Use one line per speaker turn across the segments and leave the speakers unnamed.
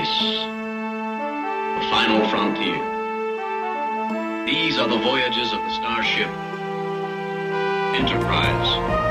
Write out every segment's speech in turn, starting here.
space, the final frontier. These are the voyages of the starship Enterprise.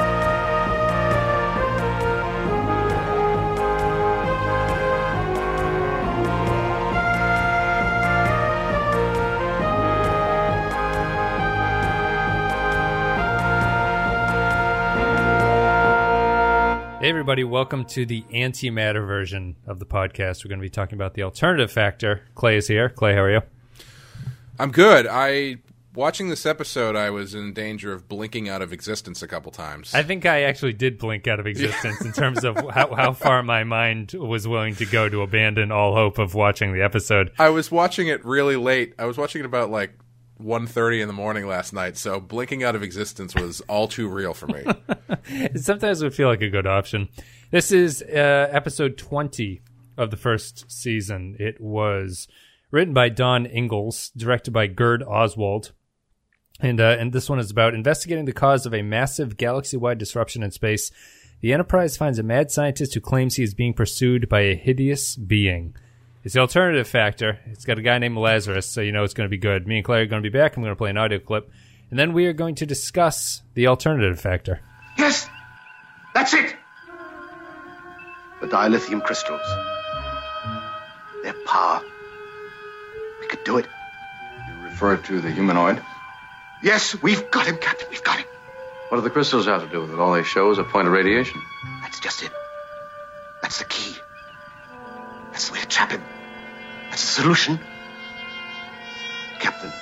Hey everybody, welcome to the antimatter version of the podcast. We're going to be talking about the alternative factor. Clay is here. Clay, how are you?
I'm good. Watching this episode, I was in danger of blinking out of existence a couple times.
I think I actually did blink out of existence in terms of how far my mind was willing to go to abandon all hope of watching the episode.
I was watching it really late. I was watching it about 1:30 in the morning last night, so blinking out of existence was all too real for me.
Sometimes it would feel like a good option. This is episode 20 of the first season. It was written by Don Ingalls, directed by Gerd Oswald, and this one is about investigating the cause of a massive galaxy-wide disruption in space. The Enterprise finds a mad scientist who claims he is being pursued by a hideous being. It's the alternative factor. It's got a guy named Lazarus, so you know it's going to be good. Me and Clay are going to be back. I'm going to play an audio clip, and then we are going to discuss the alternative factor.
Yes, that's it. The dilithium crystals. Their power. We could do it.
You refer to the humanoid?
Yes, we've got him, Captain. We've got him.
What do the crystals have to do with it? All they show is a point of radiation.
That's just it. That's the key. That's the way to trap him. That's the solution. Captain,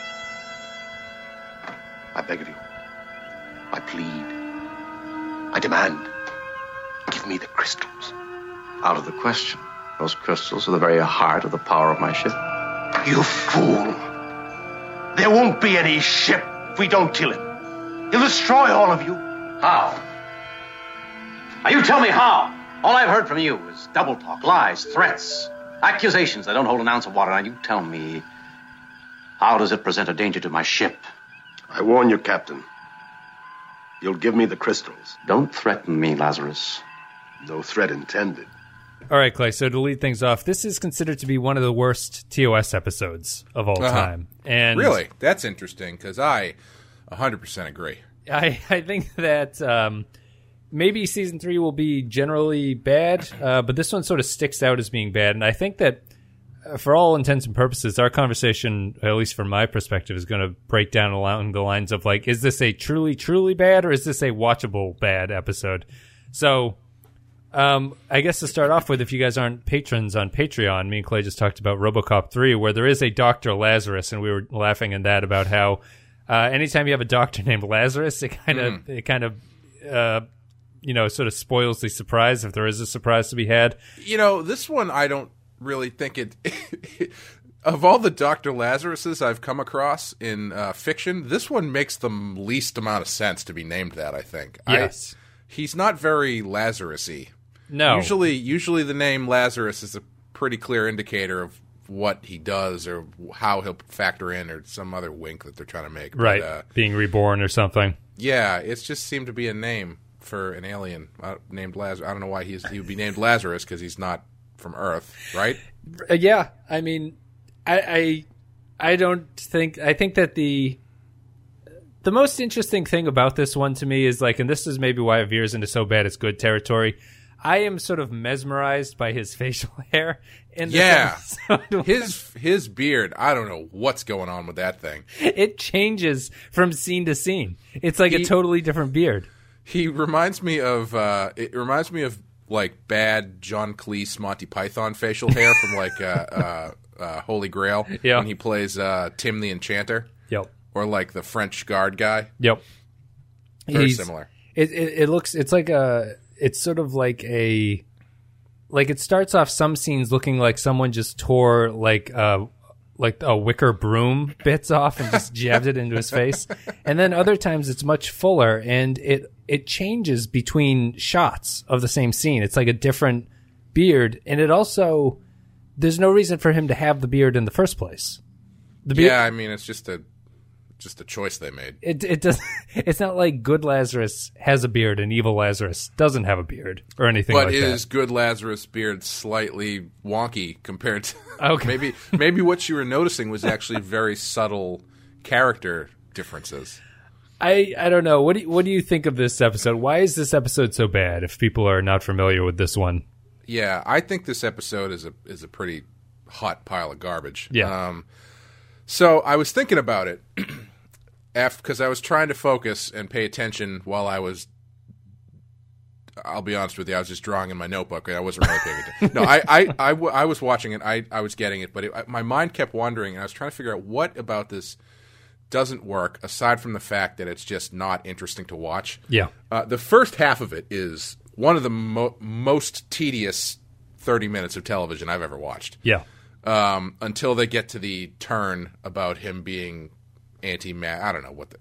I beg of you. I plead. I demand. Give me the crystals.
Out of the question. Those crystals are the very heart of the power of my ship.
You fool. There won't be any ship if we don't kill him. He'll destroy all of you.
How? Now you tell me how. All I've heard from you is double talk, lies, threats, accusations that don't hold an ounce of water. Now you tell me, how does it present a danger to my ship?
I warn you, Captain. You'll give me the crystals.
Don't threaten me, Lazarus.
No threat intended.
All right, Clay, so to lead things off, this is considered to be one of the worst TOS episodes of all time. And
really? That's interesting, because I 100% agree.
I think that maybe season 3 will be generally bad, but this one sort of sticks out as being bad. And I think that for all intents and purposes, our conversation, at least from my perspective, is going to break down along the lines of, is this a truly, truly bad, or is this a watchable bad episode? So I guess to start off with, if you guys aren't patrons on Patreon, me and Clay just talked about RoboCop 3, where there is a Dr. Lazarus, and we were laughing in that about how anytime you have a doctor named Lazarus, it kind of sort of spoils the surprise if there is a surprise to be had.
This one, I don't really think it... Of all the Dr. Lazaruses I've come across in fiction, this one makes the least amount of sense to be named that, I think.
Yes.
He's not very Lazarus-y.
No.
Usually the name Lazarus is a pretty clear indicator of what he does or how he'll factor in, or some other wink that they're trying to make.
Right, but, being reborn or something.
Yeah, it just seemed to be a name for an alien named Lazarus. I don't know why he would be named Lazarus, because he's not from Earth, right?
Yeah, I mean, I think that the most interesting thing about this one to me is, and this is maybe why it veers into so bad it's good territory, I am sort of mesmerized by his facial hair in this episode.
His beard, I don't know what's going on with that thing.
It changes from scene to scene. It's a totally different beard.
He reminds me of bad John Cleese Monty Python facial hair from Holy Grail when he plays Tim the Enchanter.
Yep.
Or the French guard guy.
Yep.
Very similar.
It looks, it's sort of it starts off some scenes looking like someone just tore a wicker broom bits off and just jabbed it into his face. And then other times it's much fuller, and it changes between shots of the same scene. It's like a different beard, and it also, there's no reason for him to have the beard in the first place.
I mean, it's just just a choice they made.
It does. It's not like good Lazarus has a beard and evil Lazarus doesn't have a beard or anything
But
like that.
is good Lazarus' beard slightly wonky compared to...
Okay.
Maybe what you were noticing was actually very subtle character differences.
I don't know. What do you think of this episode? Why is this episode so bad if people are not familiar with this one?
Yeah, I think this episode is a pretty hot pile of garbage.
Yeah.
So I was thinking about it because I was trying to focus and pay attention while I was. I'll be honest with you, I was just drawing in my notebook and I wasn't really paying attention. No, I was watching it. I was getting it, but my mind kept wandering, and I was trying to figure out what about this doesn't work aside from the fact that it's just not interesting to watch.
Yeah.
The first half of it is one of the most tedious 30 minutes of television I've ever watched.
Yeah.
Until they get to the turn about him being anti-man. I don't know what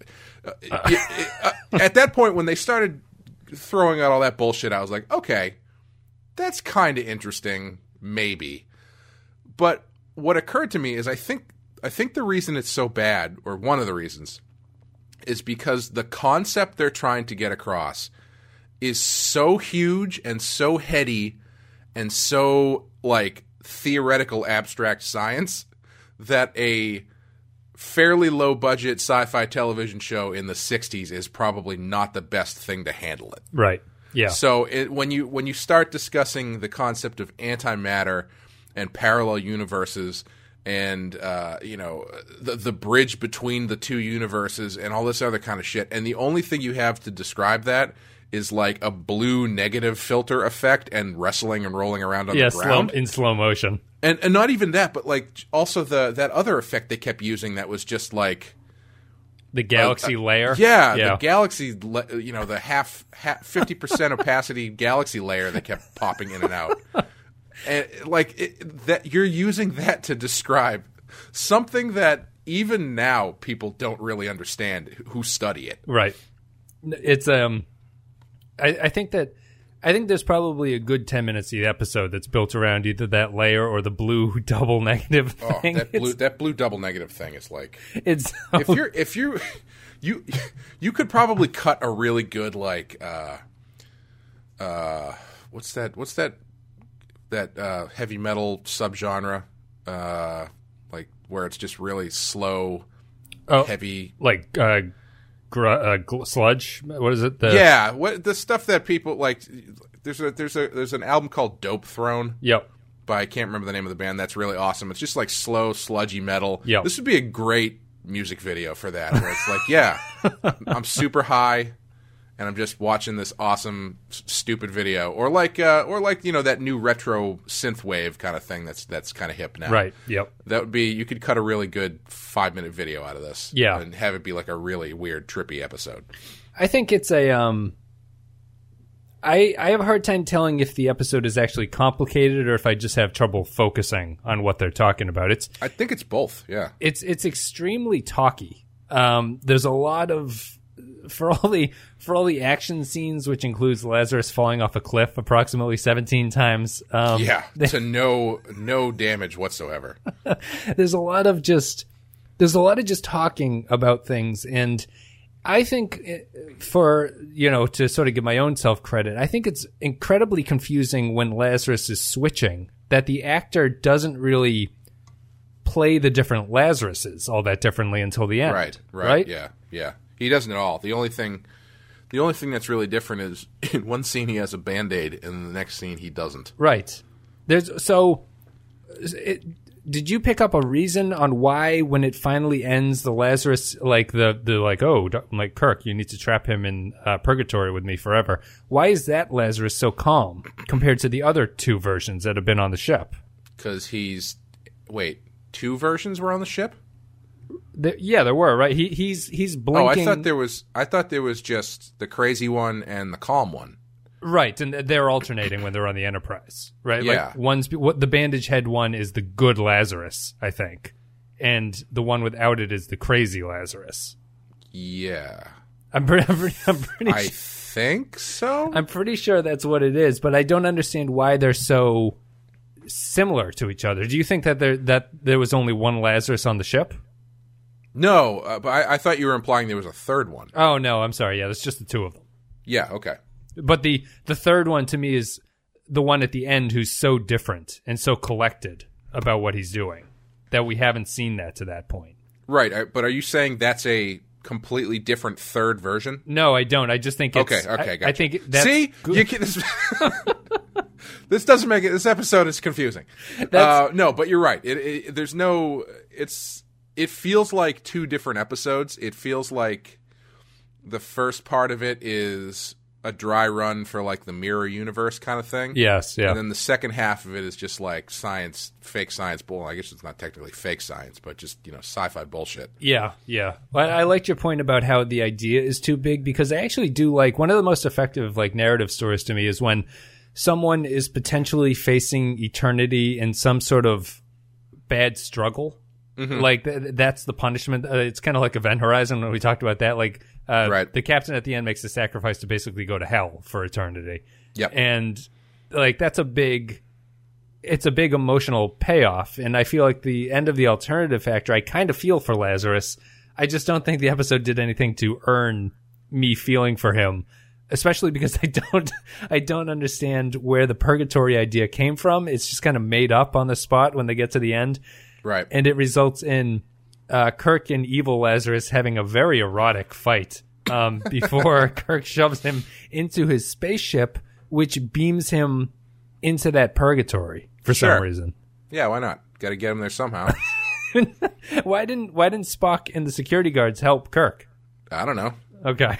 at that point when they started throwing out all that bullshit, I was like, okay, that's kind of interesting, maybe. But what occurred to me is I think the reason it's so bad, or one of the reasons, is because the concept they're trying to get across is so huge and so heady and so like theoretical abstract science that a fairly low budget sci-fi television show in the 60s is probably not the best thing to handle it.
Right. Yeah.
So when you start discussing the concept of antimatter and parallel universes and the bridge between the two universes and all this other kind of shit, and the only thing you have to describe that is like a blue negative filter effect and wrestling and rolling around on the ground.
In slow motion.
And not even that, but like also that other effect they kept using that was just like
the galaxy layer.
Yeah, the galaxy, the 50% opacity galaxy layer that kept popping in and out. And like that, you're using that to describe something that even now people don't really understand who study it.
Right. It's I think there's probably a good 10 minutes of the episode that's built around either that layer or the blue double negative thing.
That blue double negative thing is like
it's
if you could probably cut a really good like what's that heavy metal subgenre like where it's just really slow heavy
like sludge. What is it?
The stuff that people like. There's an album called Dope Throne.
Yep.
But I can't remember the name of the band. That's really awesome. It's just like slow, sludgy metal.
Yep.
This would be a great music video for that. Where it's like, yeah, I'm super high, and I'm just watching this awesome, stupid video, or like that new retro synthwave kind of thing that's kind of hip now.
Right. Yep.
That would be. You could cut a really good 5-minute video out of this.
Yeah.
And have it be like a really weird, trippy episode.
I think it's a I have a hard time telling if the episode is actually complicated or if I just have trouble focusing on what they're talking about.
I think it's both. Yeah.
It's extremely talky. There's a lot of for all the action scenes, which includes Lazarus falling off a cliff approximately 17 times.
To no damage whatsoever.
There's a lot of just talking about things, and I think to sort of give my own self credit, I think it's incredibly confusing when Lazarus is switching, that the actor doesn't really play the different Lazaruses all that differently until the end.
Right. Yeah. He doesn't at all. The only thing that's really different is in one scene he has a Band-Aid, and in the next scene he doesn't.
Right. Did you pick up a reason on why, when it finally ends, the Lazarus, like like Kirk, you need to trap him in purgatory with me forever? Why is that Lazarus so calm compared to the other two versions that have been on the ship?
Because two versions were on the ship?
There were, right? He's blinking.
I thought there was just the crazy one and the calm one.
Right, and they're alternating when they're on the Enterprise, right?
Yeah.
Like the bandage head one is the good Lazarus, I think, and the one without it is the crazy Lazarus.
Yeah,
I'm pretty.
I think so.
I'm pretty sure that's what it is, but I don't understand why they're so similar to each other. Do you think that there was only one Lazarus on the ship?
No, but I thought you were implying there was a third one.
Oh, no, I'm sorry. Yeah, it's just the two of them.
Yeah, okay.
But the third one to me is the one at the end who's so different and so collected about what he's doing that we haven't seen that to that point.
Right, but are you saying that's a completely different third version?
No, I don't. I just think it's...
Okay, gotcha.
I think that's...
See? You can, this doesn't make it... This episode is confusing. No, but you're right. There's no... It feels like two different episodes. It feels like the first part of it is a dry run for like the mirror universe kind of thing.
Yes, yeah.
And then the second half of it is just like science, fake science bull. I guess it's not technically fake science, but just, sci-fi bullshit.
Yeah, yeah. I liked your point about how the idea is too big, because I actually do like one of the most effective like narrative stories to me is when someone is potentially facing eternity in some sort of bad struggle. Mm-hmm. Like that's the punishment. It's kind of like Event Horizon when we talked about that. Like
right.
The captain at the end makes a sacrifice to basically go to hell for eternity.
Yep.
And like it's a big emotional payoff. And I feel like the end of the alternative factor, I kind of feel for Lazarus. I just don't think the episode did anything to earn me feeling for him, especially because I don't understand where the purgatory idea came from. It's just kind of made up on the spot when they get to the end.
Right.
And it results in Kirk and evil Lazarus having a very erotic fight before Kirk shoves him into his spaceship, which beams him into that purgatory for some reason.
Yeah, why not? Got to get him there somehow.
Why didn't Spock and the security guards help Kirk?
I don't know.
Okay.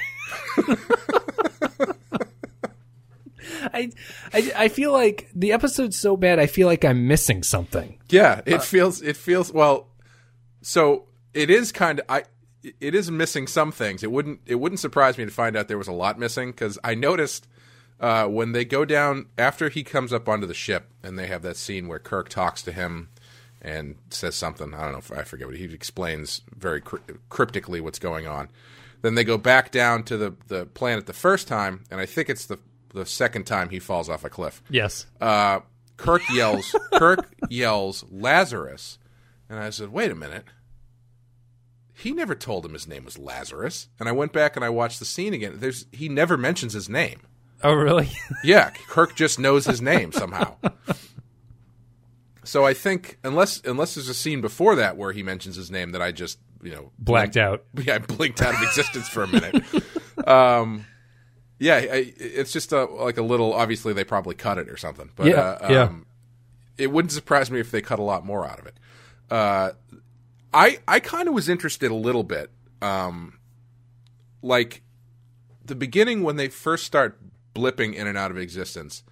I feel like the episode's so bad, I feel like I'm missing something.
Yeah, it feels well. So it is it is missing some things. It wouldn't surprise me to find out there was a lot missing, because I noticed when they go down after he comes up onto the ship and they have that scene where Kirk talks to him and says something. I don't know if I forget what he explains very cryptically what's going on. Then they go back down to the planet the first time, and I think it's the second time he falls off a cliff.
Yes.
Kirk yells Lazarus, and I said, wait a minute. He never told him his name was Lazarus. And I went back and I watched the scene again. He never mentions his name.
Oh, really?
Yeah, Kirk just knows his name somehow. So I think unless there's a scene before that where he mentions his name that I just
blacked out.
Yeah, I blinked out of existence for a minute. Yeah, it's just like a little. Obviously, they probably cut it or something. But
yeah.
It wouldn't surprise me if they cut a lot more out of it. I kind of was interested a little bit, like the beginning when they first start blipping in and out of existence.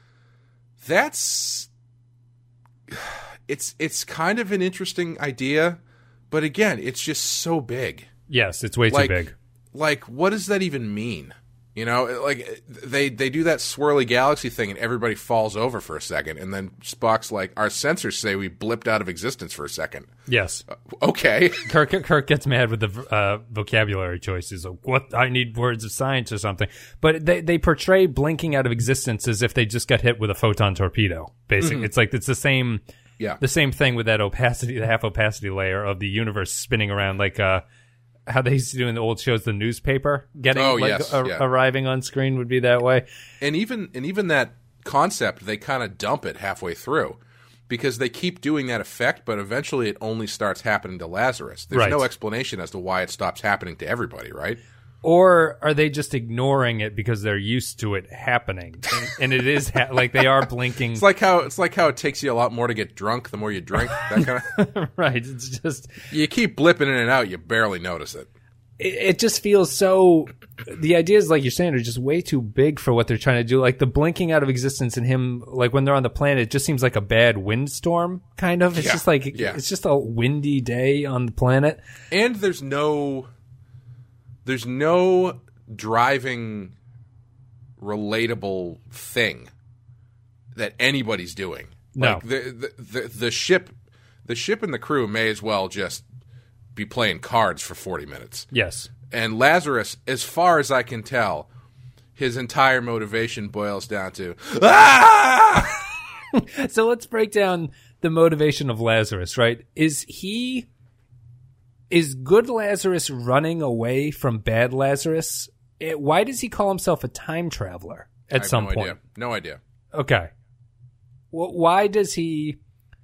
It's kind of an interesting idea, but again, it's just so big.
Yes, it's way too big.
Like, what does that even mean? Like they do that swirly galaxy thing and everybody falls over for a second, and then Spock's like, our sensors say we blipped out of existence for a second.
Yes.
Okay.
Kirk gets mad with the vocabulary choices. Like, what? I need words of science or something. But they portray blinking out of existence as if they just got hit with a photon torpedo. Basically, mm-hmm. It's like it's the same. Yeah. The same thing with that opacity, the half opacity layer of the universe spinning around, like how they used to do in the old shows, the newspaper arriving on screen would be that way. And
even that concept, they kind of dump it halfway through because they keep doing that effect, but eventually it only starts happening to Lazarus. There's no explanation as to why it stops happening to everybody, right?
Or are they just ignoring it because they're used to it happening, and it is like they are blinking?
It's like how it takes you a lot more to get drunk the more you drink. That kind of
right. It's just
you keep blipping in and out, you barely notice it.
It just feels so. The ideas, like you're saying, are just way too big for what they're trying to do. Like the blinking out of existence in him, like when they're on the planet, it just seems like a bad windstorm. Kind of. It's just like it's just a windy day on the planet,
and there's no driving relatable thing that anybody's doing.
No.
Like the ship and the crew may as well just be playing cards for 40 minutes.
Yes.
And Lazarus, as far as I can tell, his entire motivation boils down to
So let's break down the motivation of Lazarus, right? Is he is good Lazarus running away from bad Lazarus? Why does he call himself a time traveler at some point?
Idea. No idea.
Okay. Why does he...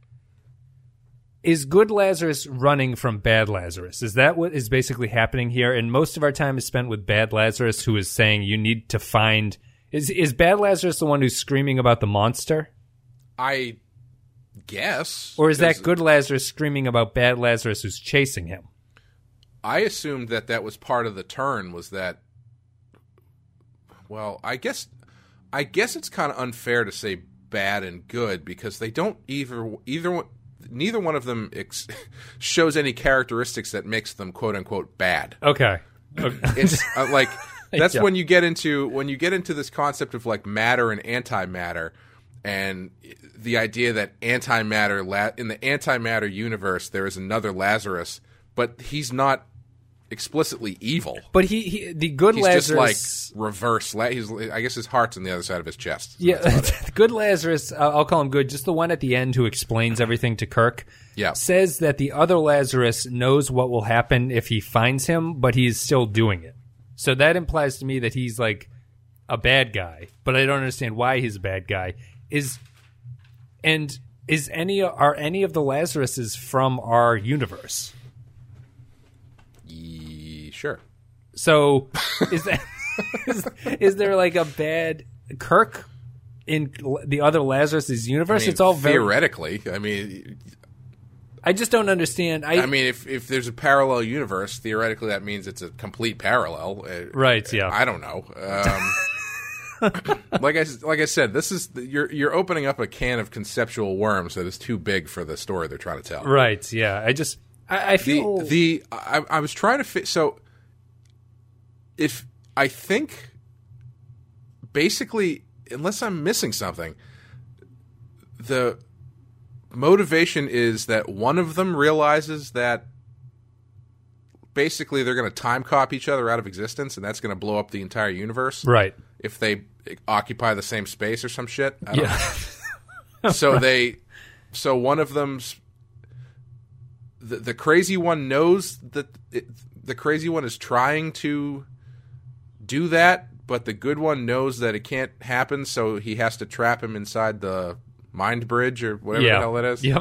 Is good Lazarus running from bad Lazarus? Is that what is basically happening here? And most of our time is spent with bad Lazarus, who is saying you need to find... Is bad Lazarus the one who's screaming about the monster?
I guess.
Or is that good Lazarus screaming about bad Lazarus who's chasing him?
I assumed that was part of the turn, was that... Well, I guess it's kind of unfair to say bad and good, because they don't neither one of them shows any characteristics that makes them quote unquote bad.
Okay.
It's like that's
Yeah.
when you get into this concept of like matter and antimatter, and the idea that antimatter in the antimatter universe there is another Lazarus, but he's not explicitly evil.
But the good
He's
Lazarus...
just like reverse. I guess his heart's on the other side of his chest. So
Yeah, good Lazarus, I'll call him good, just the one at the end who explains everything to Kirk,
Yeah.
says that the other Lazarus knows what will happen if he finds him, but he's still doing it. So that implies to me that he's like a bad guy, but I don't understand why he's a bad guy. Are any of the Lazaruses from our universe?
Sure.
So is that is there like a bad Kirk in the other Lazarus' universe?
I mean,
It's all very...
theoretically. I mean,
I just don't understand.
I mean, if there's a parallel universe, theoretically that means it's a complete parallel.
Right? Yeah.
I don't know. Like I said, this is you're opening up a can of conceptual worms that is too big for the story they're trying to tell.
Right. Yeah. I feel
I was trying to fit. So if I think basically, unless I'm missing something, the motivation is that one of them realizes that basically they're going to time cop each other out of existence, and that's going to blow up the entire universe.
right.
If they occupy the same space or some shit. I don't
Yeah.
know. So one of them's the crazy one knows that the crazy one is trying to do that, but the good one knows that it can't happen, so he has to trap him inside the mind bridge or whatever the hell that is.
Yep.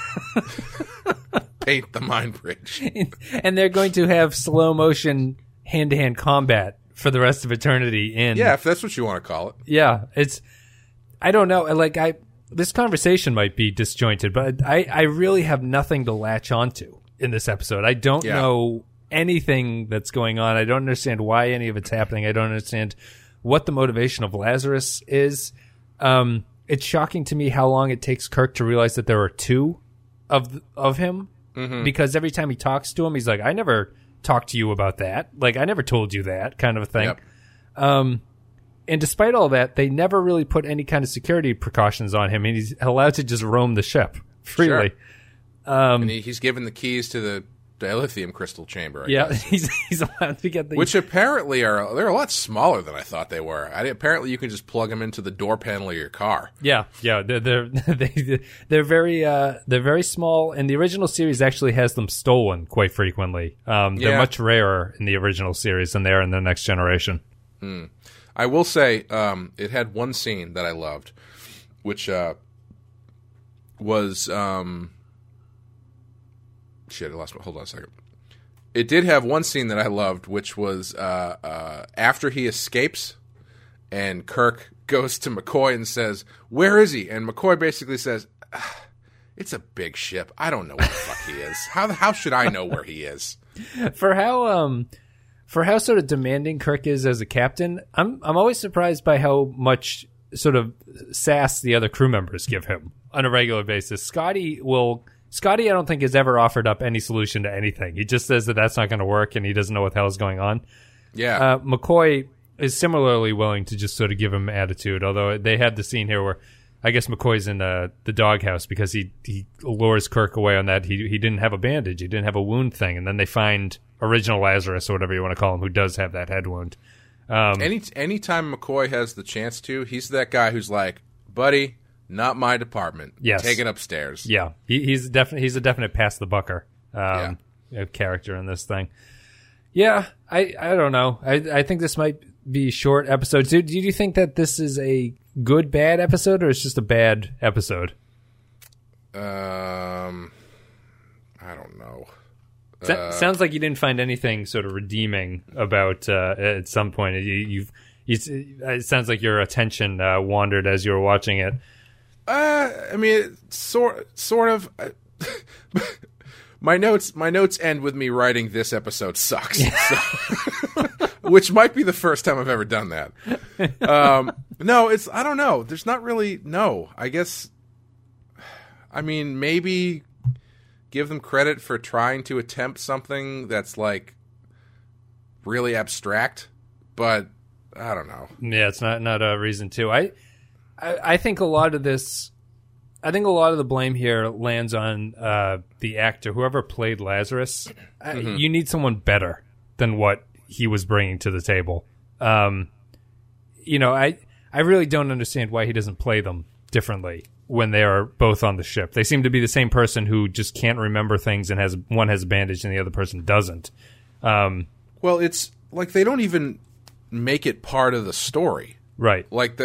Paint the mind bridge.
And they're going to have slow motion hand-to-hand combat for the rest of eternity.
Yeah, if that's what you want to call it.
Yeah, I don't know. This conversation might be disjointed, but I really have nothing to latch onto in this episode. I don't know anything that's going on. I don't understand why any of it's happening. I don't understand what the motivation of Lazarus is. It's shocking to me how long it takes Kirk to realize that there are two of him, because every time he talks to him, he's like, I never talked to you about that. Like, I never told you that, kind of a thing.
Yep.
And despite all that, they never really put any kind of security precautions on him, and he's allowed to just roam the ship freely.
Sure. And he's given the keys to the dilithium crystal chamber. I guess.
He's allowed to get the...
Which apparently they're a lot smaller than I thought they were. Apparently you can just plug them into the door panel of your car.
Yeah. They're very small, and the original series actually has them stolen quite frequently. They're much rarer in the original series than they are in the Next Generation.
I will say it had one scene that I loved, which was shit. I lost my. Hold on a second. It did have one scene that I loved, which was after he escapes, and Kirk goes to McCoy and says, "Where is he?" And McCoy basically says, "It's a big ship. I don't know where the fuck he is. How should I know where he is?"
For how sort of demanding Kirk is as a captain, I'm always surprised by how much sort of sass the other crew members give him on a regular basis. Scotty, I don't think has ever offered up any solution to anything. He just says that that's not going to work, and he doesn't know what the hell is going on.
Yeah.
McCoy is similarly willing to just sort of give him attitude, although they had the scene here where I guess McCoy's in the doghouse because he lures Kirk away on that. He didn't have a bandage. He didn't have a wound thing. And then they find original Lazarus, or whatever you want to call him, who does have that head wound.
Anytime McCoy has the chance to, he's that guy who's like, buddy, not my department.
Yes.
Take it upstairs.
Yeah. He's a definite pass the bucker. character in this thing. Yeah, I don't know. I think this might be short episodes. Do you think that this is a good, bad episode, or it's just a bad episode?
I don't know.
Sounds like you didn't find anything sort of redeeming about at some point. It sounds like your attention wandered as you were watching it.
I mean, sort of. My notes end with me writing "this episode sucks," so, which might be the first time I've ever done that. No, I don't know. There's not really I guess. I mean, maybe give them credit for trying to attempt something that's like really abstract, but I don't know.
Yeah, it's not a reason to. I think a lot of this. I think a lot of the blame here lands on the actor, whoever played Lazarus. You need someone better than what he was bringing to the table. I really don't understand why he doesn't play them differently when they are both on the ship. They seem to be the same person who just can't remember things and one has a bandage and the other person doesn't.
Well, it's like they don't even make it part of the story,
right?
Like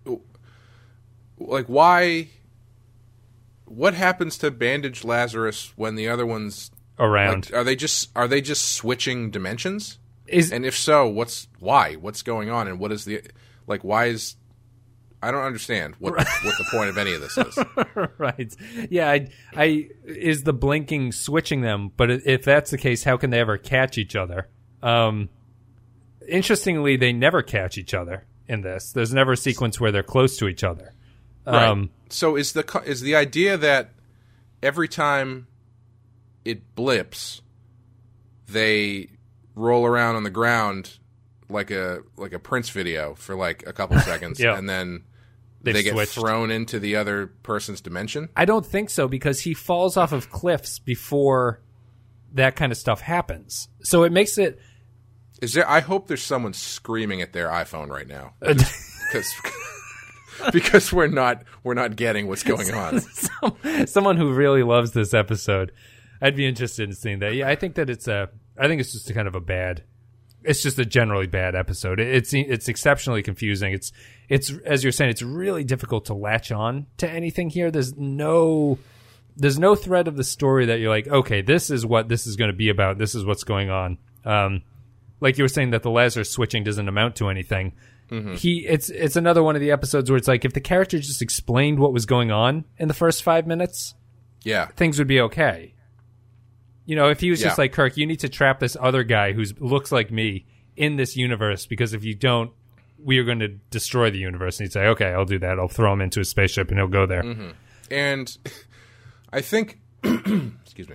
why? What happens to bandaged Lazarus when the other one's
around?
Like, are they just switching dimensions? And if so, why? What's going on? And what is why is? I don't understand what the point of any of this is.
Right? Yeah. Is the blinking switching them? But if that's the case, how can they ever catch each other? Interestingly, they never catch each other in this. There's never a sequence where they're close to each other.
Right. So is the idea that every time it blips, they roll around on the ground like a Prince video for like a couple seconds, and then they get thrown into the other person's dimension?
I don't think so, because he falls off of cliffs before that kind of stuff happens. So it makes it.
I hope there's someone screaming at their iPhone right now. Because we're not getting what's going on.
Someone who really loves this episode, I'd be interested in seeing that. Yeah, I think it's just a kind of a bad. It's just a generally bad episode. It's exceptionally confusing. It's as you're saying, it's really difficult to latch on to anything here. There's no thread of the story that you're like, okay, this is what this is going to be about. This is what's going on. Like you were saying that the Lazarus switching doesn't amount to anything. Mm-hmm. It's another one of the episodes where it's like if the character just explained what was going on in the first 5 minutes, things would be okay. If he was just like, Kirk, you need to trap this other guy who looks like me in this universe, because if you don't, we are going to destroy the universe. And he'd say, okay, I'll do that. I'll throw him into a spaceship and he'll go there.
Mm-hmm. And I think, excuse me,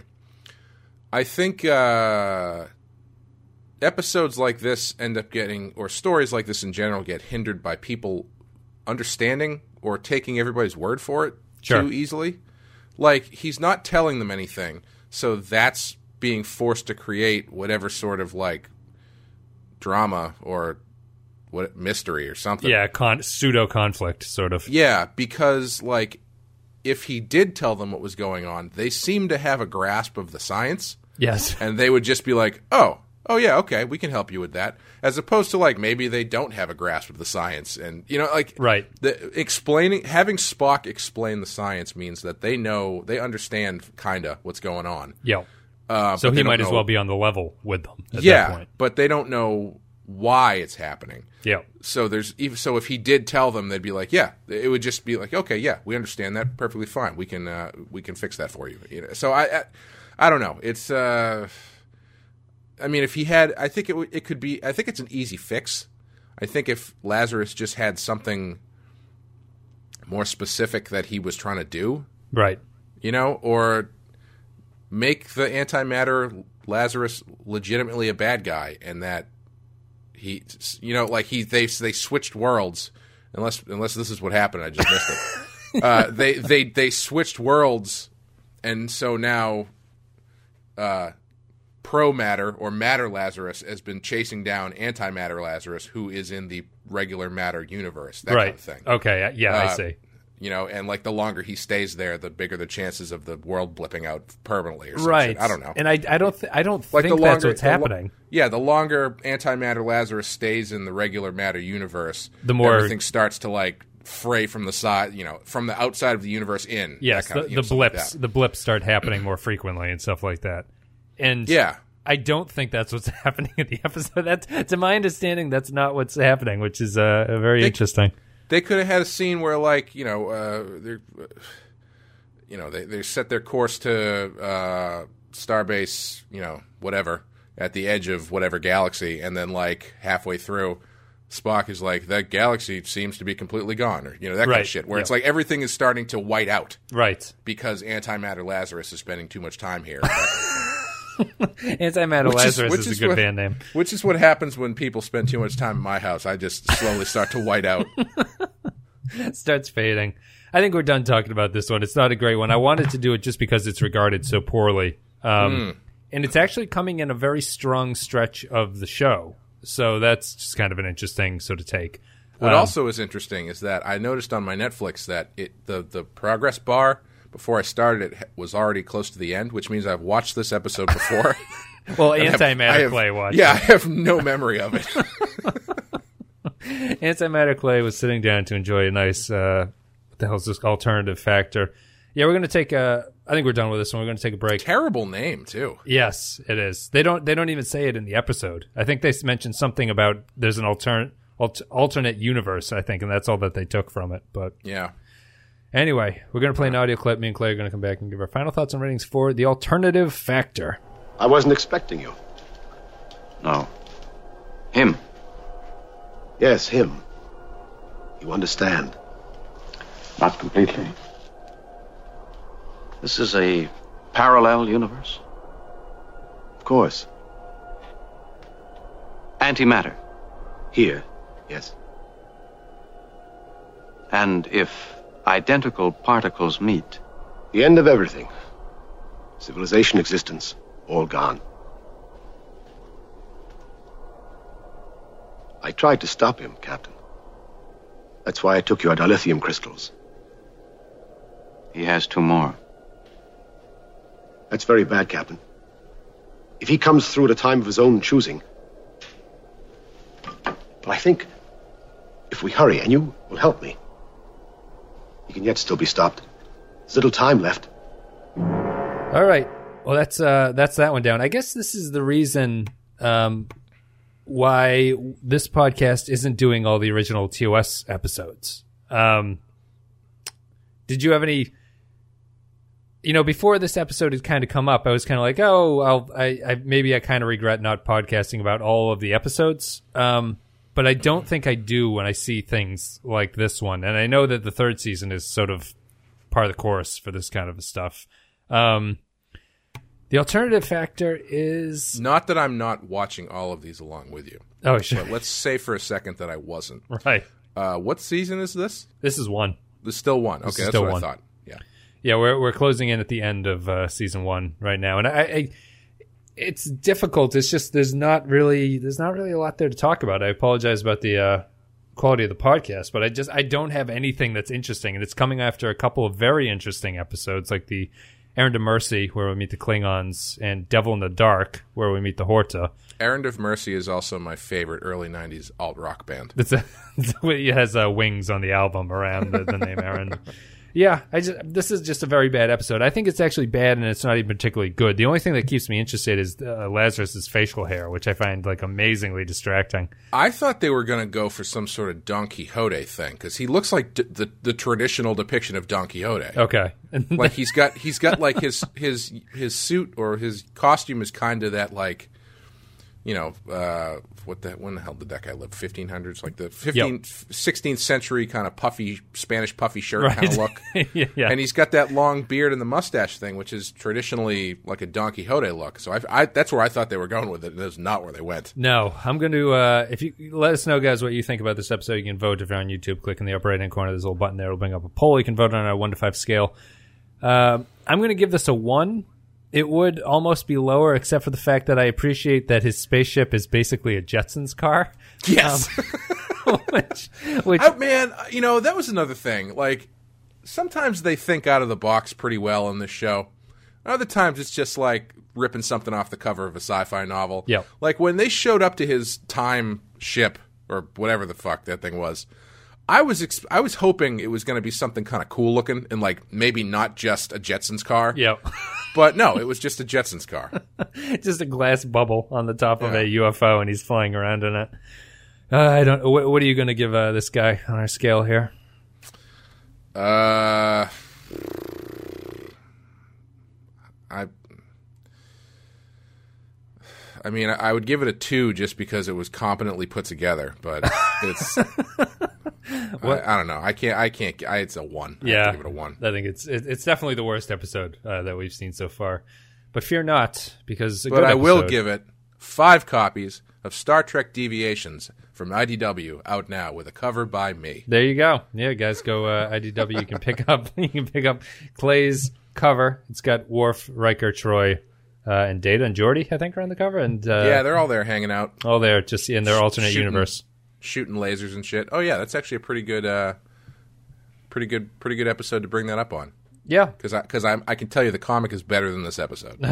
episodes like this end up getting, or stories like this in general, get hindered by people understanding or taking everybody's word for it too easily. Like, he's not telling them anything, so that's being forced to create whatever sort of, like, drama or mystery or something.
Yeah, pseudo-conflict, sort of.
Yeah, because, like, if he did tell them what was going on, they seem to have a grasp of the science.
Yes.
And they would just be like, oh yeah, okay, we can help you with that. As opposed to, like, maybe they don't have a grasp of the science, and
right.
Having Spock explain the science means that they understand kinda what's going on.
Yeah. So he might as well be on the level with them at that point.
But they don't know why it's happening.
Yeah.
So if he did tell them, they'd be like, yeah, it would just be like, okay, yeah, we understand that perfectly fine. We can fix that for you. So I don't know. It's I mean, if he had, I think it could be. I think it's an easy fix. I think if Lazarus just had something more specific that he was trying to do,
right?
Or make the antimatter Lazarus legitimately a bad guy, and that they switched worlds. Unless this is what happened, I just missed it. They switched worlds, and so now. Pro-matter or matter Lazarus has been chasing down antimatter Lazarus, who is in the regular matter universe. That kind of thing.
Okay. Yeah, I see.
you know, and like the longer he stays there, the bigger the chances of the world blipping out permanently or something.
Right.
I don't know.
And I don't
Like
think that's what's happening.
The longer Antimatter Lazarus stays in the regular matter universe,
the more
everything starts to like fray from the side, you know, from the outside of the universe in.
Yes, the blips start happening more frequently and stuff like that. And
yeah.
I don't think that's what's happening in the episode. That, to my understanding, that's not what's happening, which is very interesting.
They could have had a scene where, like, you know, they set their course to Starbase, you know, whatever, at the edge of whatever galaxy, and then like halfway through, Spock is like, that galaxy seems to be completely gone, or, you know, that kind of shit, where it's like everything is starting to white out.
Right.
Because Antimatter Lazarus is spending too much time here.
Antimatter Lazarus is a good band name.
Which is what happens when people spend too much time in my house. I just slowly start to white out.
Starts fading. I think we're done talking about this one. It's not a great one. I wanted to do it just because it's regarded so poorly. And it's actually coming in a very strong stretch of the show. So that's just kind of an interesting sort of take.
What also is interesting is that I noticed on my Netflix that the progress bar before I started it was already close to the end, which means I've watched this episode before.
Well, Antimatter Clay watched
it. I have no memory of it.
Antimatter Clay was sitting down to enjoy a nice, what the hell is this, alternative factor. Yeah, we're going to take I think we're done with this one. We're going to take a break.
Terrible name, too.
Yes, it is. They don't even say it in the episode. I think they mentioned something about there's an alternate universe, I think, and that's all that they took from it. But
yeah.
Anyway, we're going to play an audio clip. Me and Clay are going to come back and give our final thoughts and ratings for The Alternative Factor.
I wasn't expecting you.
No. Him.
Yes, him. You understand?
Not completely. This is a parallel universe?
Of course.
Antimatter?
Here, yes.
And if identical particles meet?
The end of everything. Civilization, existence, all gone. I tried to stop him, Captain. That's why I took your dilithium crystals.
He has 2 more.
That's very bad, Captain. If he comes through at a time of his own choosing. But I think if we hurry, and you will help me, he can yet still be stopped. There's little time left.
All right. Well, that's that one down. I guess this is the reason why this podcast isn't doing all the original TOS episodes. Did you have any? You know, before this episode had kind of come up, I was kind of like, I kind of regret not podcasting about all of the episodes. But I don't think I do when I see things like this one. And I know that the 3rd season is sort of part of the course for this kind of stuff. The Alternative Factor is...
Not that I'm not watching all of these along with you.
Oh, sure.
But let's say for a second that I wasn't.
Right.
What season is this?
This is 1.
This is still 1. Okay, that's what I thought. Yeah.
Yeah, we're closing in at the end of season 1 right now. And I it's difficult. It's just there's not really a lot there to talk about. I apologize about the quality of the podcast, but I don't have anything that's interesting, and it's coming after a couple of very interesting episodes, like the Errand of Mercy, where we meet the Klingons, and Devil in the Dark, where we meet the Horta.
Errand of Mercy is also my favorite early 90s alt-rock band.
It has wings on the album around the name Errand. Yeah, this is just a very bad episode. I think it's actually bad, and it's not even particularly good. The only thing that keeps me interested is Lazarus's facial hair, which I find like amazingly distracting.
I thought they were going to go for some sort of Don Quixote thing, because he looks like the traditional depiction of Don Quixote.
Okay,
like he's got like his suit or his costume is kind of that, like, you know, when the hell did that guy live? 1500s, like the 16th century kind of puffy Spanish puffy shirt kind of look.
Yeah.
And he's got that long beard and the mustache thing, which is traditionally like a Don Quixote look. So I that's where I thought they were going with it, and that's not where they went.
No, I'm going to, if you let us know, guys, what you think about this episode. You can vote if you're on YouTube. Click in the upper right-hand corner. There's a little button there. It'll bring up a poll. You can vote on a 1 to 5 scale. I'm going to give this a 1. It would almost be lower, except for the fact that I appreciate that his spaceship is basically a Jetsons car.
Yes.
Which
man, you know, that was another thing. Like, sometimes they think out of the box pretty well in this show. Other times it's just like ripping something off the cover of a sci-fi novel.
Yep.
Like when they showed up to his time ship or whatever the fuck that thing was, I was hoping it was going to be something kind of cool looking and like maybe not just a Jetsons car.
Yep.
But no, it was just a Jetsons car.
Just a glass bubble on the top of a UFO, and he's flying around in it. I don't. What are you going to give this guy on our scale here?
I mean, I would give it a 2 just because it was competently put together, but it's. I don't know. I can't. It's a 1. I have to give it a 1.
I think it's definitely the worst episode that we've seen so far. But fear not, because
I will give it 5 copies of Star Trek Deviations from IDW out now with a cover by me.
There you go. Yeah, guys, go IDW. You can pick up Clay's cover. It's got Worf, Riker, Troy, and Data and Geordi, I think, are on the cover. And
yeah, they're all there hanging out.
All there, just in their alternate universe,
shooting lasers and shit. Oh yeah, that's actually a pretty good episode to bring that up on.
Yeah,
because I can tell you the comic is better than this episode.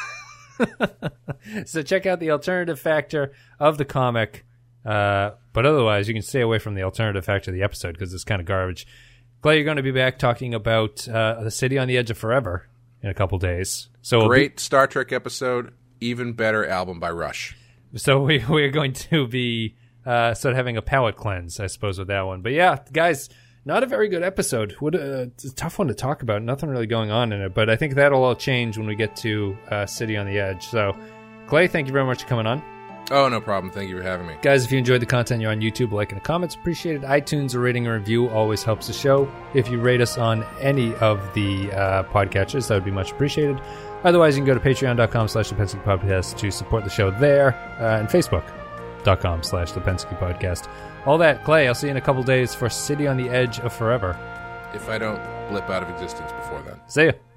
So check out the alternative factor of the comic, but otherwise you can stay away from the alternative factor of the episode because it's kind of garbage. Clay, you're going to be back talking about The City on the Edge of Forever in a couple days. So
great Star Trek episode, even better album by Rush.
So we're going to be sort of having a palate cleanse, I suppose, with that one. But yeah, guys, not a very good episode. It's a tough one to talk about. Nothing really going on in it, but I think that'll all change when we get to City on the Edge. So, Clay, thank you very much for coming on.
Oh, no problem. Thank you for having me.
Guys, if you enjoyed the content, you're on YouTube, like and the comments, appreciated. iTunes, a rating and review always helps the show. If you rate us on any of the podcatchers, that would be much appreciated. Otherwise, you can go to patreon.com/thepensky podcast to support the show there, and facebook.com/thepensky podcast. All that, Clay, I'll see you in a couple days for City on the Edge of Forever.
If I don't blip out of existence before then.
See ya.